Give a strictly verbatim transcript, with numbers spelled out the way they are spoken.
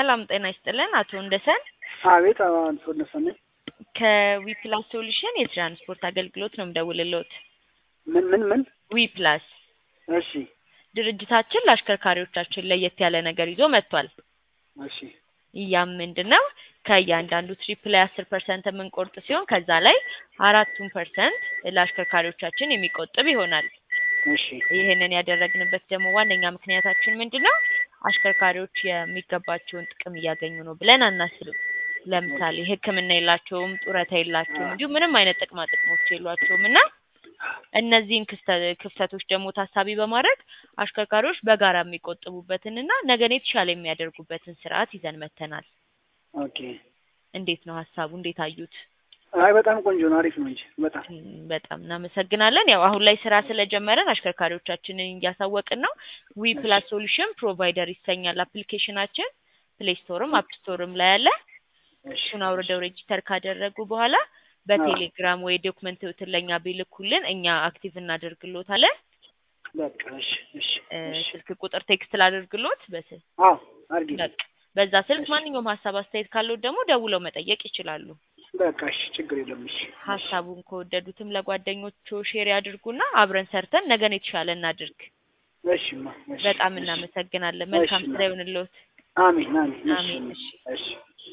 ሰላም ጤና ይስጥልን አቶ እንደሰን አቤት አቶ እንደሰን ከዊፕላስ ሶሉሽን የትራንስፖርት አገልግሎት ነው የምደውልልዎት። ምን ምን ምን ዊፕላስ እሺ ድርጅታችን ለአሽከርካሪዎቻችን ለየት ያለ ነገር ይዞ መጥቷል። እሺ ያም ምንድነው ከእያንዳንዱ ትሪፕ ላይ አስር ፐርሰንት የምንቆርጥ ሲሆን ከዛ ላይ አራቱን ፐርሰንት ለአሽከርካሪዎቻችን የሚቆጥብ ይሆናል። እሺ ይሄንን ያደረግንበት ደግሞ ዋነኛ ምክንያታችን ምንድነው አሽከርካሪዎች የሚገባቸውን ጥቅም እያገኙ ነው ብለን አናስብም። ለምሳሌ ሕክምና የላቸውም፣ ጡረታ የላቸውም፣ እንዲሁም ምንም አይነት ጥቅማ ጥቅሞች የሏቸውም እና እነዚህን ክፍተቶች ደግሞ ታሳቢ በማድረግ አሽከርካሪዎች በጋራ የሚቆጥቡበትንና ነገን የተሻለ የሚያደርጉበትን ስርዓት ይዘን መተናል። ኦኬ እንዴት ነው ሐሳቡ? እንዴት አዩት? አይ በጣም ቆንጆ ነው፣ አሪፍ ነው እንጂ በጣም በጣም እናመሰግናለን። ያው አሁን ላይ ስራ ስለጀመረን አሽከርካሪዎቻችንን እያሳወቅን ነው። ዊፕላስ ሶሉሽን ፕሮቫይደር ይሰኛል አፕሊኬሽናችን። ፕሌይ ስቶርም አፕ ስቶርም ላይ አለ። እሱን አውርደው ሬጂስተር ካደረጉ በኋላ በቴሌግራም ወይ ዶክመንት ለኛ ቢልኩልን እኛ አክቲቭ እናደርግልዎታለን። በቃ እሺ እሺ ስልክ ቁጥር ቴክስት ላደርግልዎት በስ አዎ አድርጊ። በዛ ስልክ ማንኛውም ሀሳብ አስተያየት ካለው ደግሞ ደውለው መጠየቅ ይችላሉ። በቃ እሺ ችግር የለም። እሺ ሀሳቡን ከወደዱትም ለጓደኞቹ ሼር ያድርጉና አብረን ሰርተን ነገን የተሻለ እናድርግ። እሺማ እሺ በጣም እናመሰግናለን። መልካም ስራ ይሁንልዎት። አሜን አሜን። አሜን። እሺ እሺ